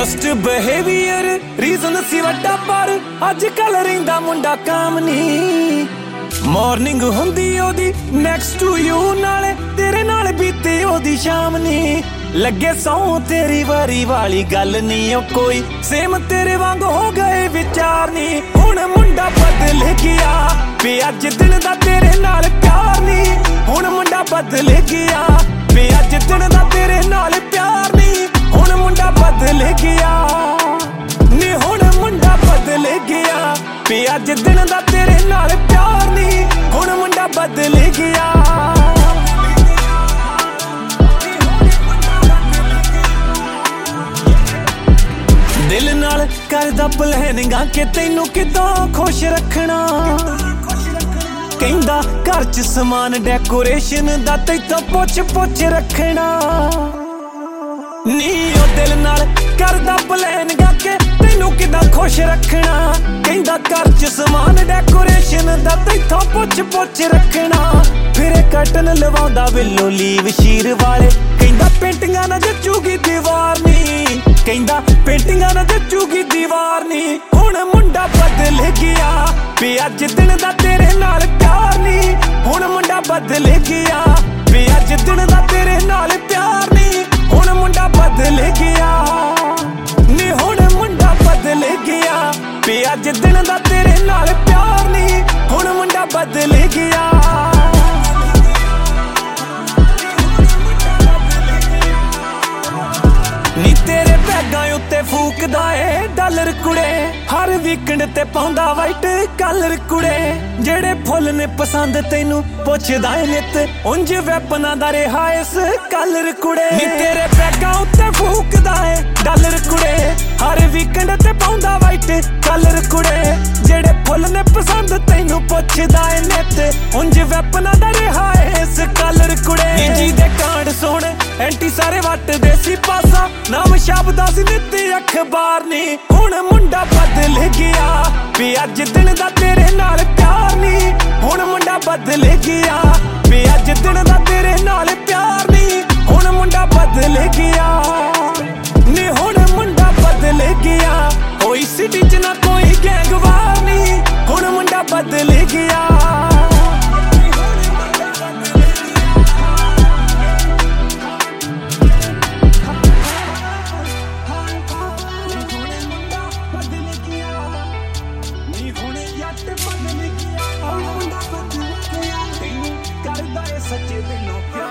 worst behaviour reason ਸੀ ਵੱਡਾ ਪਰ ਅੱਜ ਕੱਲ ਰਹਿੰਦਾ ਮੁੰਡਾ ਕਾਮ ਨੀ ਮਾਰਨਿੰਗ ਹੁੰਦੀ ਉਹਦੀ ਨੈਕਸਟ ਟੂ ਯੂ ਨਾਲੇ ਤੇਰੇ ਨਾਲ ਬੀਤੇ ਉਹਦੀ ਸ਼ਾਮ ਨੀ ਲੱਗੇ ਸੌ ਤੇਰੀ ਵਾਰੀ ਵਾਲੀ ਗੱਲ ਨੀ ਉਹ ਕੋਈ ਸੇਮ ਤੇਰੇ ਵਾਂਗ ਹੋ ਗਏ ਵਿਚਾਰ ਨੀ ਹੁਣ ਮੁੰਡਾ ਬਦਲ ਗਿਆ ਵੀ ਅੱਜ ਦਿਨ ਦਾ ਤੇਰੇ ਨਾਲ ਪਿਆਰ ਨੀ ਹੁਣ ਮੁੰਡਾ ਬਦਲ ਗਿਆ ਵੀ ਅੱਜ ਦਿਨ ਦਾ ਤੇਰੇ ਨਾਲ ਪਿਆਰ ਨੀ ਹੁਣ ਮੁੰਡਾ ਬਦਲ ਗਿਆ ਨੀ ਹੁਣ ਮੁੰਡਾ ਬਦਲ ਗਿਆ ਵੀ ਅੱਜ ਦਿਨ ਦਾ ਤੇਰੇ ਨਾਲ ਪਿਆਰ ਨੀ ਹੁਣ ਮੁੰਡਾ ਬਦਲ ਗਿਆ ਦਿਲ ਨਾਲ ਕਰਦਾ ਪਲੈਨਿੰਗਾਂ ਕਿ ਤੈਨੂੰ ਕਿੱਦਾਂ ਖੁਸ਼ ਰੱਖਣਾ ਕਹਿੰਦਾ ਘਰ ਚ ਸਮਾਨ ਡੈਕੋਰੇਸ਼ਨ ਦਾ ਤੈਥੋਂ ਪੁੱਛ ਰੱਖਣਾ ਨੀ ਉਹ ਦਿਲ ਨਾਲ ਕਰਦਾ ਪਲੈਨਿੰਗਾਂ ਕਿ ਤੈਨੂੰ ਕਿੱਦਾਂ ਖੁਸ਼ ਰੱਖਣਾ ਕਹਿੰਦਾ ਘਰ ਚ ਸਮਾਨ ਡੈਕੋਰੇਸ਼ਨ ਦਾ ਤੈਥੋਂ ਪੁੱਛ ਰੱਖਣਾ ਫਿਰ ਕਟਨ ਲਵਾਉਂਦਾ ਵਿਲੋ ਲੀਵ ਸ਼ੀਰ ਵਾਲੇ ਕਹਿੰਦਾ ਪੇਂਟਿੰਗਾਂ ਨਾ ਜੱਚੂਗੀ ਦੀਵਾਰ ਨੀ ਕਹਿੰਦਾ ਪੇਂਟਿੰਗਾਂ ਨਾ ਜੱਚੂਗੀ ਦੀਵਾਰ ਨੀ ਹੁਣ ਮੁੰਡਾ ਬਦਲ ਗਿਆ ਵੀ ਅੱਜ ਦਿਨ ਦਾ ਤੇਰੇ ਨਾਲ ਪਿਆਰ ਨੀ ਹੁਣ ਮੁੰਡਾ ਬਦਲ ਗਿਆ ਵੀ ਅੱਜ ਦਿਨ ਦਾ ਤੇਰੇ ਨਾਲ ਪਿਆਰ ਨੀ ਹੁਣ ਮੁੰਡਾ ਬਦਲ ਗਿਆ ਨੀ ਹੁਣ ਮੁੰਡਾ ਬਦਲ ਗਿਆ ਵੀ ਅੱਜ ਦਿਨ ਦਾ ਤੇਰੇ ਨਾਲ ਪਿਆਰ ਨੀ ਹੁਣ ਮੁੰਡਾ ਬਦਲ ਗਿਆ ਨੀ ਤੇਰੇ ਬੈਗਾਂ ਉੱਤੇ ਫੂਕਦਾ ਏ ਡਾਲਰ ਕੁੜੇ ਹਰ ਵੀਕਐਂਡ ਤੇ ਪਾਉਂਦਾ ਵਾਈਟ ਕਲਰ ਕੁੜੇ ਜਿਹੜੇ ਫੁੱਲ ਨੇ ਪਸੰਦ ਤੈਨੂੰ ਪੁੱਛਦਾ ਏ ਨਿੱਤ ਉਂਝ ਵੈਪਨਾਂ ਦਾ ਰਿਹਾ ਇਸ ਕਲਰ ਕੁੜੇ ਨੀ ਤੇਰੇ ਬੈਗਾਂ ਉੱਤੇ ਫੂਕਦਾ ਏ ਡਾਲਰ ਕੁੜੇ ਹਰ ਵੀਕਐਂਡ ਤੇ ਪਾਉਂਦਾ ਵਾਈਟ ਕਲਰ ਕੁੜੇ ਜਿਹੜੇ ਫੁੱਲ ਨੇ ਪਸੰਦ ਤੈਨੂੰ ਪੁੱਛਦਾ ਏ ਨਿੱਤ ਉਂਝ ਵੈਪਨਾਂ ਦਾ ਰਿਹਾ ਇਸ ਕਲਰ ਕੁੜੇ ਨੀ ਜੀ ਦੇ ਕਾਂਡ ਸੁਣ ਐਂਟੀ ਸਾਰੇ ਵੱਟਦੇ ਸੀ ਪਾਸਾ ਨਾਮ ਸ਼ਬਦਾਂ ਸੀ ਨਿੱਤ ਅਖਬਾਰ ਨੀ ਹੁਣ ਮੁੰਡਾ ਬਦਲ ਗਿਆ ਵੀ ਅੱਜ ਦਿਨ ਦਾ ਤੇਰੇ ਨਾਲ ਪਿਆਰ ਨੀ ਹੁਣ ਮੁੰਡਾ ਬਦਲ ਗਿਆ ਵੀ ਅੱਜ ਦਿਨ ਦਾ ਤੇਰੇ ਨਾਲ ਪਿਆਰ ਨੀ ਹੁਣ ਮੁੰਡਾ ਬਦਲ ਗਿਆ ਨੀ ਹੁਣ ਮੁੰਡਾ ਬਦਲ ਗਿਆ ਕੋਈ ਸਿਟੀ ਚ ਨਾ ਕੋਈ ਗੈਂਗਵਾਰ ਨੀ ਹੁਣ ਮੁੰਡਾ ਬਦਲ ਗਿਆ ਸੱਚੇ ਦਿਲੋਂ